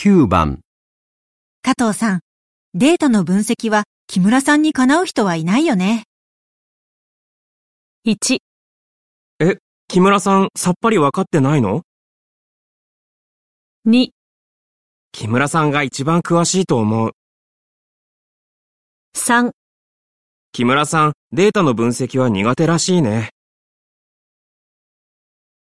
9番。 加藤さん、データの分析は木村さんにかなう人はいないよね。 1、 木村さんさっぱりわかってないの？ 2、 木村さんが一番詳しいと思う。 3 木村さん、データの分析は苦手らしいね。